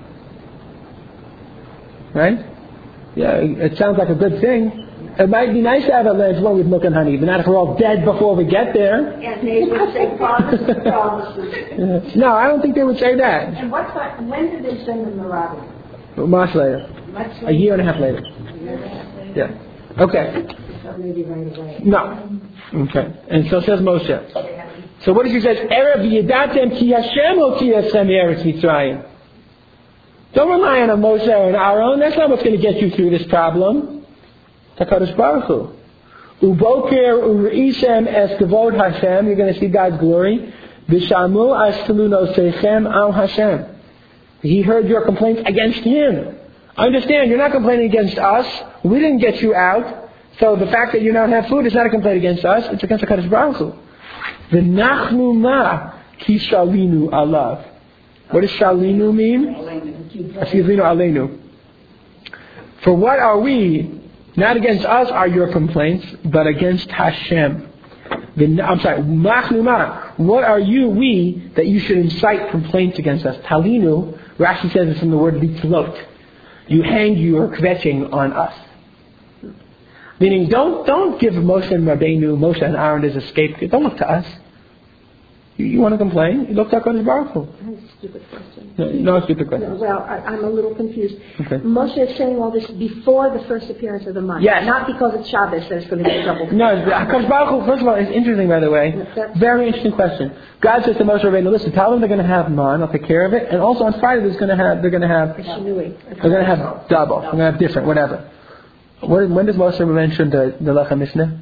Right? Yeah, it sounds like a good thing. It might be nice to have a land flowing with milk and honey, but not if we're all dead before we get there. And they would say promises. No, I don't think they would say that. And when did they send them the robbery? Much later. A year and a half later. Yeah. Okay. So maybe right away. No. Okay. And so says Moshe. So what does he say? Erev yidatem ki Hashem o ki Hashem Eretz Mitzrayim. Don't rely on a Moshe and Aaron. That's not what's going to get you through this problem. HaKadosh Baruch Hu. Uboker u'reisem es kavod Hashem. You're going to see God's glory. V'shamu ashkelu nosechem al Hashem. He heard your complaints against Him. Understand, you're not complaining against us. We didn't get you out. So the fact that you don't have food is not a complaint against us. It's against HaKadosh Baruch Hu. V'nachnu ma ki shalinu alav. What does shalinu mean? Shalinu aleinu. For what are we? Not against us are your complaints, but against Hashem. Machnu ma. What are we, that you should incite complaints against us? Talinu, Rashi says it's from the word litlot. You hang your kvetching on us. Meaning, don't give Moshe and Rabbeinu, Moshe and Aaron as a scapegoat. Don't look to us. You want to complain? You look to HaKadosh Baruch Hu. That's a stupid question. No stupid question. Well, I'm a little confused. Okay. Moshe is saying all this before the first appearance of the month. Yes. Not because it's Shabbos that it's going to be trouble. No, HaKadosh Baruch Hu, first of all, it's interesting, by the way. Very interesting question. God says to Moshe Rabbeinu, listen, tell them they're going to have man, I'll take care of it. And also on Friday they're going to have double. They're going to have different, whatever. When does Moshe mention the Lechem Mishneh?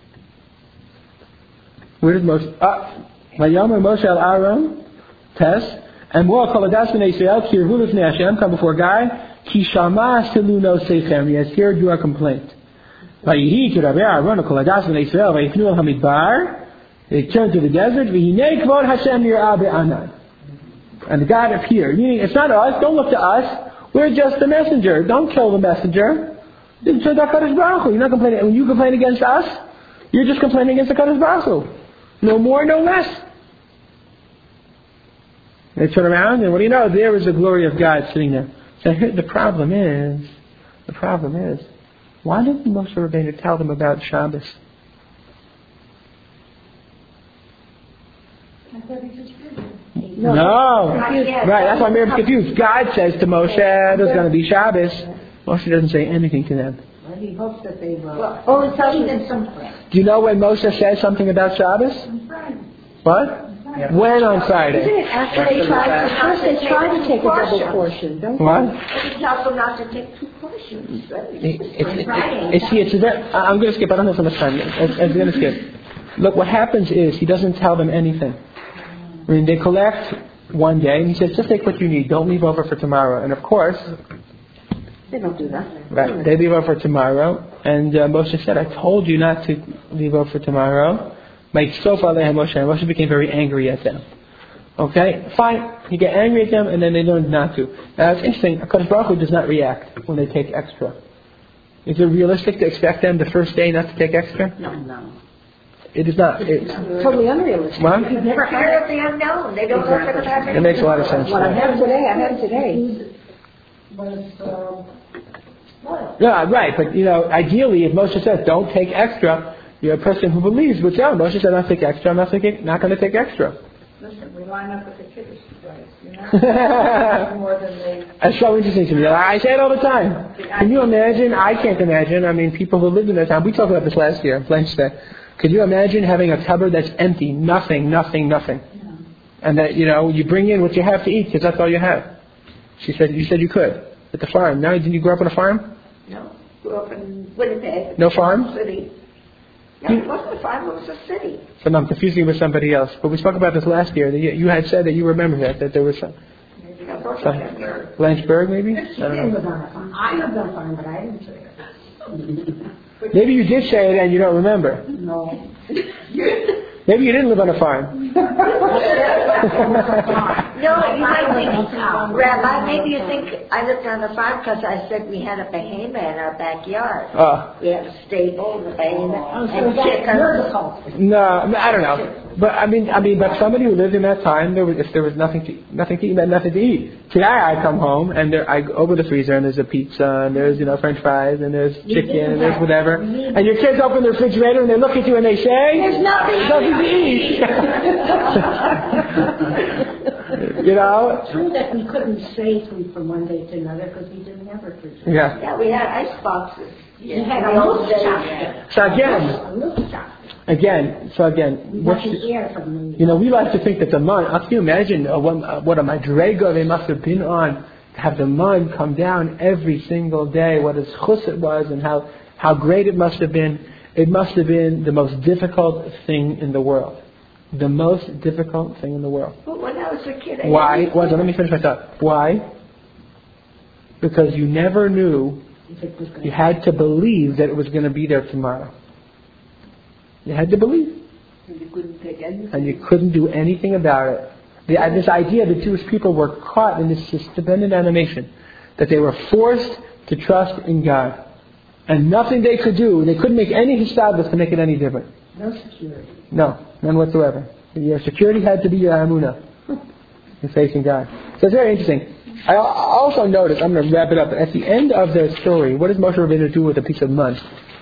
Where does Moshe... Vayomer Moshe al Aaron, Test, and more Koladas Bnei Yisrael, Kirvu Lifnei Hashem, come before God, Ki Shama Silu Nosechem, He has heard your complaint. Vayihi Ki Rabbi Aaron, Koladas Bnei Yisrael, Vayifnu al Hamidbar, they turned to the desert, V'hinei Kvod Hashem Yir'ah Be'anan. And God appeared. Meaning, it's not us, don't look to us, we're just the messenger. Don't kill the messenger. It's HaKadosh Baruch Hu. You're not complaining. When you complain against us, you're just complaining against HaKadosh Baruch Hu. No more, no less. They turn around, and what do you know? There is the glory of God sitting there. So the problem is, why didn't Moshe Rabbeinu tell them about Shabbos? No. Right, that's why Miriam's confused. God says to Moshe, there's going to be Shabbos. Moshe doesn't say anything to them. Well, he hopes that they will. Only telling them something. Do you know when Moshe says something about Shabbos? What? Yeah. When on Friday? Isn't it after they try to take a double portion, don't what? It tells them not to take 2 portions. I'm going to skip. I don't have so much time. I'm going to skip. Look, what happens is he doesn't tell them anything. I mean, they collect one day, and he says, just take what you need. Don't leave over for tomorrow. And of course, They don't do that. right, they leave over for tomorrow. And Moshe said, I told you not to leave over for tomorrow. Moshe became very angry at them. Okay, fine. You get angry at them, and then they learn not to. Now, it's interesting. HaKadosh Baruch Hu does not react when they take extra. Is it realistic to expect them the first day not to take extra? No. It is not. It's Totally unrealistic. What? You've never Fear had of the unknown. They don't know what's going to happen. It makes a lot of sense. what I have today. I have today. Was spoiled. Yeah, right. But ideally, if Moshe says don't take extra, you're a person who believes. But yeah, Moshe said not take extra. I'm not going to take extra. Listen, we line up with the Kiddush guys, more than they... It's so interesting to me. I say it all the time. Can you imagine? I can't imagine. I mean, people who lived in that time. We talked about this last year. Blanche said, could you imagine having a cupboard that's empty, nothing, and that you bring in what you have to eat because that's all you have? She said, you said you could at the farm. Now, did you grow up on a farm? No, grew up in Winnipeg. No farm? City. No, it wasn't a farm, it was a city. So I'm confusing you with somebody else. But we spoke about this last year. That you had said that you remember that there was some. Blanchburg, maybe? I don't know. lived on a farm. I lived on a farm, but I didn't say it. Maybe you did say it and you don't remember. No. Maybe you didn't live on a farm. No, you might think, Rabbi, maybe you think I lived on a farm because I said we had a behemoth in our backyard. We had a stable, the behemoth, and chickens. No, I don't know. But I mean, but somebody who lived in that time, if there was nothing to eat, meant nothing to eat. Today I come home and I open the freezer and there's a pizza and there's French fries and there's chicken and there's whatever. And your kids open the refrigerator and they look at you and they say, There's nothing to eat. True that we couldn't save food from one day to another because we didn't have refrigerator. Yeah. Yeah, we had ice boxes. We had a milk chopstick. So A milk chopstick. again, what's Nothing air from the we like to think that the man. Can you imagine what a madrega they must have been on to have the man come down every single day? What a chus it was, and how great it must have been. It must have been the most difficult thing in the world. The most difficult thing in the world. But when I was a kid, Why? Let me finish my thought. Why? Because you never knew. You had to believe that it was going to be there tomorrow. You had to believe. And you couldn't take anything. And you couldn't do anything about it. This idea that Jewish people were caught in this dependent animation, that they were forced to trust in God. And nothing they could do, they couldn't make any histabas to make it any different. no security. No, none whatsoever. Your security had to be your amunah, your faith in God. So it's very interesting. I also noticed, I'm going to wrap it up, at the end of their story, what does Moshe Rabbeinu do with a piece of mud?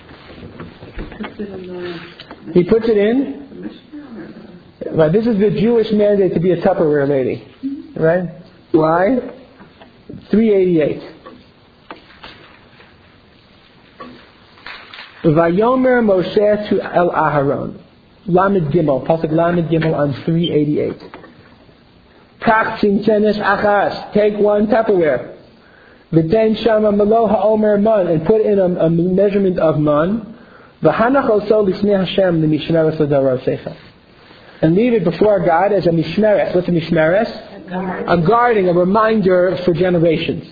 He puts it in. Right, this is the Jewish mandate to be a Tupperware lady. Right? Why? 388. Vayomer Moshe to El Aharon. Lamed Gimel. Pasuk Lamed Gimel on 388. Kach Tzimtzenes Achas. Take one Tupperware. V'ten Shama Melo HaOmer Man. And put in a measurement of man. V'hanach oso l'snei Hashem l'mishmeres l'dorosecha. And leave it before God as a mishmeres. What's a mishmeres? A guarding, a reminder for generations.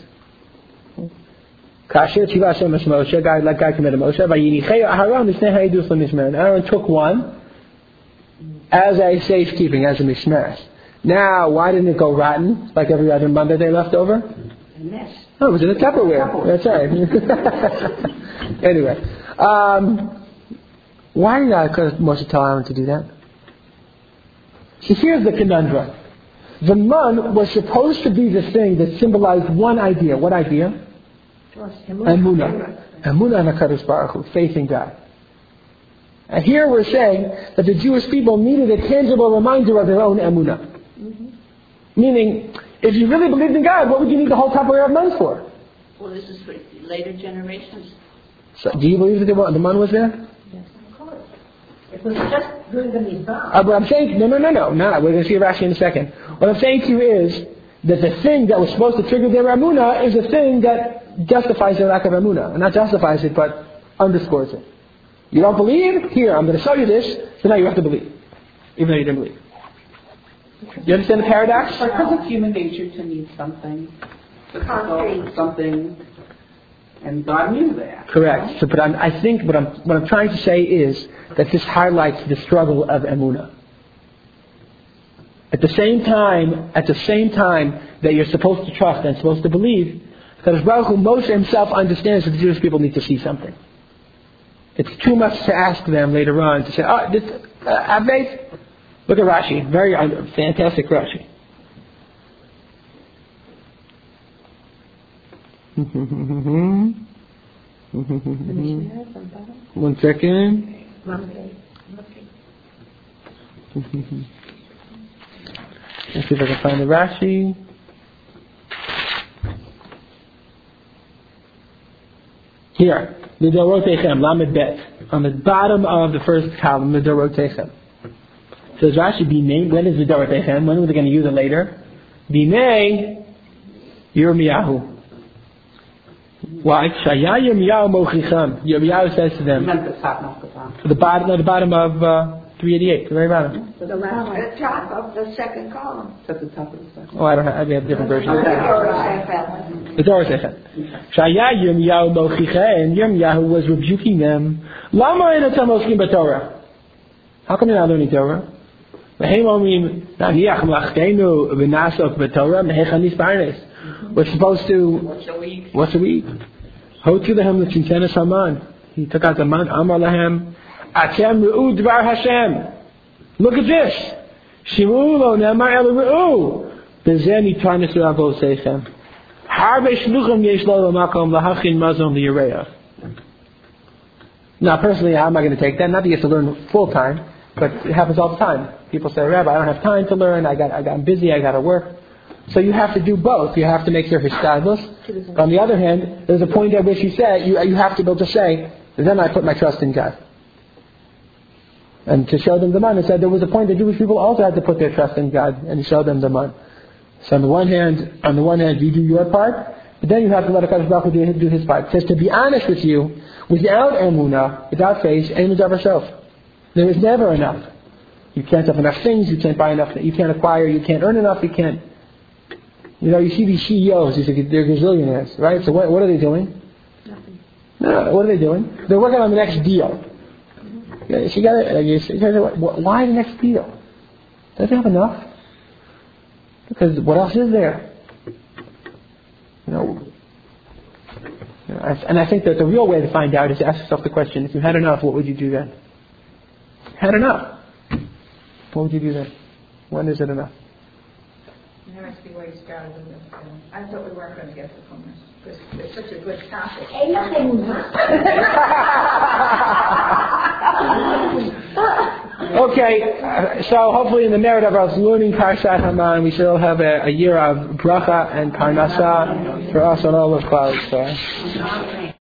Kasher Tziva Hashem es Moshe. God committed Moshe. Vayinichei Aharon l'snei ha'edus l'mishmeres. And Aaron took one as a safekeeping, as a mishmeres. Now, why didn't it go rotten like every other Monday they left over? A mess. Oh, it was in a Tupperware. That's right. Anyway. Why did Moshe tell Aaron to do that? See, here's the conundrum. The man was supposed to be the thing that symbolized one idea. What idea? Emunah. Emunah and HaKadosh Baruch Hu, faith in God. And here we're saying that the Jewish people needed a tangible reminder of their own emunah. Mm-hmm. Meaning, if you really believed in God, what would you need the whole Tupperware of man for? Well, this is for later generations. So, do you believe that the man was there? Yes, of course. It was just during the Mizrah. But I'm saying, no. We're going to see Rashi in a second. What I'm saying to you is that the thing that was supposed to trigger their emunah is the thing that justifies their lack of emunah. And not justifies it, but underscores it. You don't believe? Here, I'm going to show you this, so now you have to believe. Even though you didn't believe. You understand the paradox? Because it's human nature to need something, something, and God knew that. Correct. So, but I think what I'm trying to say is that this highlights the struggle of emunah. At the same time that you're supposed to trust and supposed to believe, Kadosh Baruch Hu, Moshe himself understands that the Jewish people need to see something. It's too much to ask them later on to say, have faith. Look at Rashi, very fantastic Rashi. One second. Let's see if I can find the Rashi. Here, Midorotechem, Lamed Bet, on the bottom of the first column, Midorotechem. Says Rashi, Bimei, when is Midorotechem? When are they going to use it later? Bimei, Yirmiyahu. Why? Shaya Yirmiyahu Mochicham. Yirmiyahu says to them, the bottom of 388, the very bottom. The top of the second column. At the top of the second. Oh, I don't have. We have different versions. The The Torah Sechem. Shaya Yirmiyahu Mochichem. Yirmiyahu was rebuking them. Lama enatam oskim b'Torah. How come you're not learning Torah? V'heim omrim naniach mlachteinu v'nasok b'Torah mehechanis b'arnes. We're supposed to. What's a week? Hotu lehem l'chintenes haman. He took out the man. Amar lahem. Atem ru'u dvar Hashem. Look at this. Shimu lo nemar el ru'u. Bezeh nitarnes ravo seichem. Harbe shluchim yesh lo l'makom lahachin mazon li'yireach. Now, personally, how am I going to take that? Not that you have to learn full time, but it happens all the time. People say, Rabbi, I don't have time to learn. I'm busy. I got to work. So you have to do both. You have to make your hishtadlus. On the other hand, there's a point at which you say you have to be able to say, then I put my trust in God. And to show them the man, it said there was a point that Jewish people also had to put their trust in God and show them the man. So on the one hand, you do your part, but then you have to let HaKadosh Baruch Hu do his part. It says, to be honest with you, without emunah, without faith, ain't ever self. There is never enough. You can't have enough things, you can't buy enough, you can't acquire, you can't earn enough, you can't. You see these CEOs, they're gazillionaires, right? So what are they doing? Nothing. No, what are they doing? They're working on the next deal. Why the next deal? Doesn't have enough. Because what else is there? And I think that the real way to find out is to ask yourself the question, if you had enough, what would you do then? Had enough. What would you do then? When is it enough? There must be ways started with this. I thought we weren't going to get to homeless because it's such a good topic. Okay, so hopefully in the merit of us learning Parshat Haman, we still have a year of bracha and parnasa for us on all of clouds.